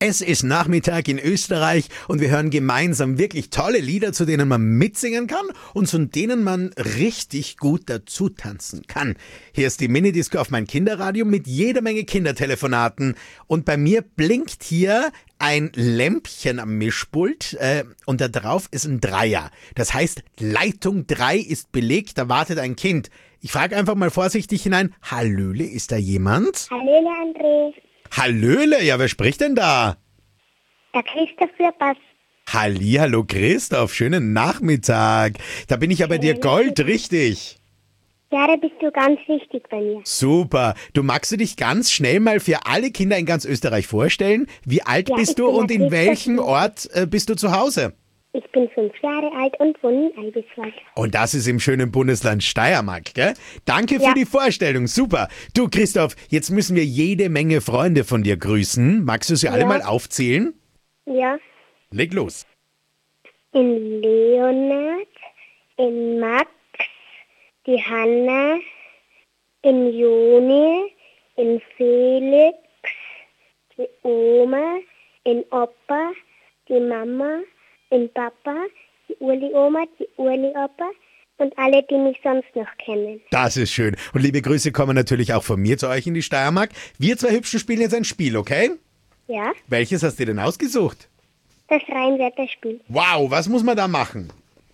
Es ist Nachmittag in Österreich und wir hören gemeinsam wirklich tolle Lieder, zu denen man mitsingen kann und zu denen man richtig gut dazu tanzen kann. Hier ist die Minidisco auf mein Kinderradio mit jeder Menge Kindertelefonaten und bei mir blinkt hier ein Lämpchen am Mischpult und da drauf ist ein Dreier. Das heißt, Leitung 3 ist belegt, da wartet ein Kind. Ich frage einfach mal vorsichtig hinein, Hallöle, ist da jemand? Hallöle, André. Hallöle, ja, wer spricht denn da? Der Christoph Fürpass. Hallihallo Christoph, schönen Nachmittag. Da bin ich ja bei dir Gold, richtig? Ja, da bist du ganz wichtig bei mir. Super. Du magst du dich ganz schnell mal für alle Kinder in ganz Österreich vorstellen? Wie alt Ja, bist ich du bin und der in Christoph. welchem Ort bist du zu Hause? Ich bin 5 Jahre alt und wohne in Albiswald. Und das ist im schönen Bundesland Steiermark, gell? Danke für Ja. die Vorstellung, super. Du Christoph, jetzt müssen wir jede Menge Freunde von dir grüßen. Magst du sie alle Ja. mal aufzählen? Ja, Leg los. in Leonard, in Max, die Hanna, in Joni, in Felix, die Oma, in Opa, die Mama, in Papa, die Urli-Oma, die Urli-Opa und alle, die mich sonst noch kennen. Das ist schön. Und liebe Grüße kommen natürlich auch von mir zu euch in die Steiermark. Wir zwei Hübschen spielen jetzt ein Spiel, okay? Ja, Welches hast du denn ausgesucht? das Rheinwörterspiel. Wow, was muss man da machen?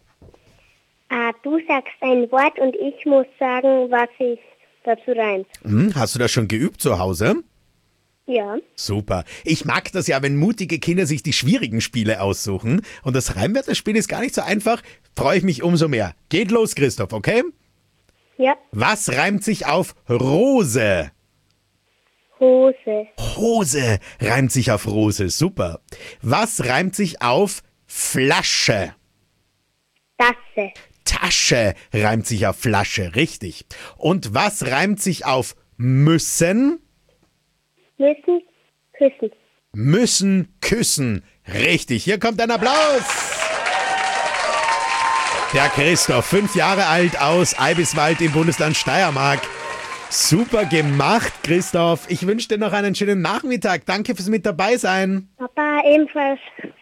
Du sagst ein Wort und ich muss sagen, was ich dazu reimt. Hast du das schon geübt zu Hause? Ja, Super. Ich mag das ja, wenn mutige Kinder sich die schwierigen Spiele aussuchen. Und das Reimwörterspiel ist gar nicht so einfach. Freue ich mich umso mehr. Geht los, Christoph, okay? ja, Was reimt sich auf Rose? Hose, Hose reimt sich auf Rose. Super. Was reimt sich auf Flasche? Tasse, Tasche reimt sich auf Flasche. Richtig. Und was reimt sich auf müssen? müssen, küssen. Müssen küssen. Richtig, hier kommt ein Applaus. Der Christoph, 5 Jahre alt aus Eibiswald im Bundesland Steiermark. Super gemacht, Christoph. Ich wünsche dir noch einen schönen Nachmittag. Danke fürs mit dabei sein. Papa, ebenfalls.